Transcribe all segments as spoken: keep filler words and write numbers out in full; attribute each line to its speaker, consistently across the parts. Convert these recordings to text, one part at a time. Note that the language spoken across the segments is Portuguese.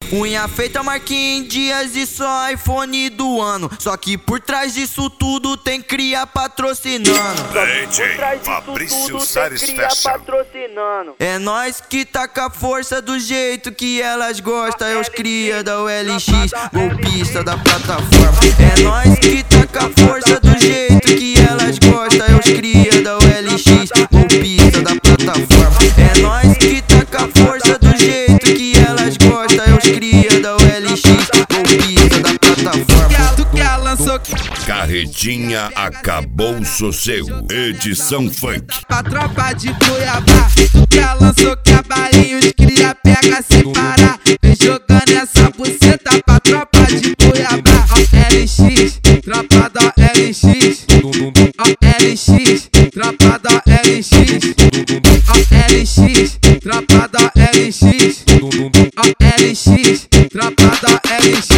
Speaker 1: Unha feita, Marquinhos Dias e só iPhone do ano. Só que por trás disso tudo tem cria patrocinando.
Speaker 2: D J Fabrício Sares Fashion.
Speaker 1: É nós que taca a força do jeito que elas gostam. É os cria da U L X, golpista da plataforma. É nós que taca a força do jeito que elas gostam. É os cria da U L X, golpista da plataforma. É nós que taca a força do jeito que elas gostam. É os cria da U L X, golpista da plataforma.
Speaker 3: Tu que a lançou
Speaker 2: Carretinha acabou o sossego. Edição funk.
Speaker 3: pra tropa de Cuiabá. Tu que a lançou que a Bahia os cria pega sem parar. Vem jogando essa buceta pra tropa de Cuiabá. Ó L X, tropa da L X. Ó L X, tropa da L X. Ó L X, tropa da L X. Ó L X, tropa da L X.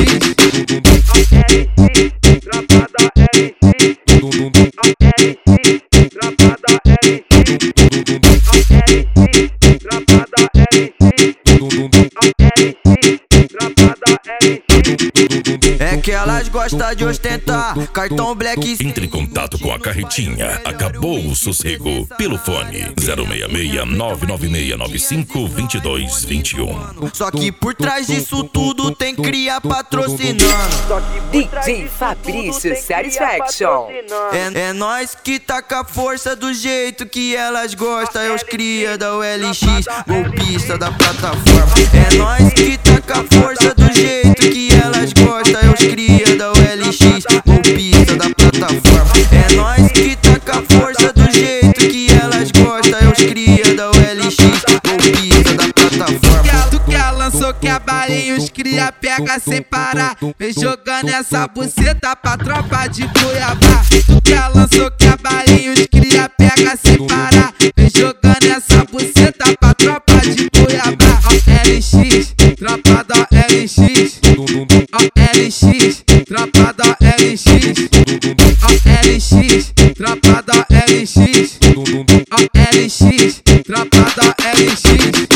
Speaker 3: Ó L X, tropa da L X. Ó L X, tropa da L X. Ó L X, tropa da L X. Ó L X, tropa da L X.
Speaker 1: É que elas gostam de ostentar cartão black.
Speaker 4: Entre em contato com a Carretinha Acabou o Sossego pelo fone zero seis seis nove nove seis nove cinco dois dois dois um.
Speaker 1: Só que por trás disso tudo tem cria patrocinando.
Speaker 5: D J Fabrício Sares Fashion.
Speaker 1: É, é nós que taca a força do jeito que elas gostam. É os cria da U L X, golpista da plataforma. É nós que taca a força do jeito que elas gostam. É os cria da U L X, golpista da plataforma. É nós que taca a força do jeito que elas gostam. É os cria da U L X, golpista da plataforma.
Speaker 3: Tu que a lançou que a Bahia os cria pega sem parar. Vem jogando essa buceta pra tropa de Cuiabá. Tu que a lançou que a Bahia os cria pega sem parar. Vem jogando essa buceta pra tropa de Cuiabá. Ó L X, tropa da L X. Ó L X, tropa da L X. Ó L X, tropa da L X. Ó L X, tropa da L X.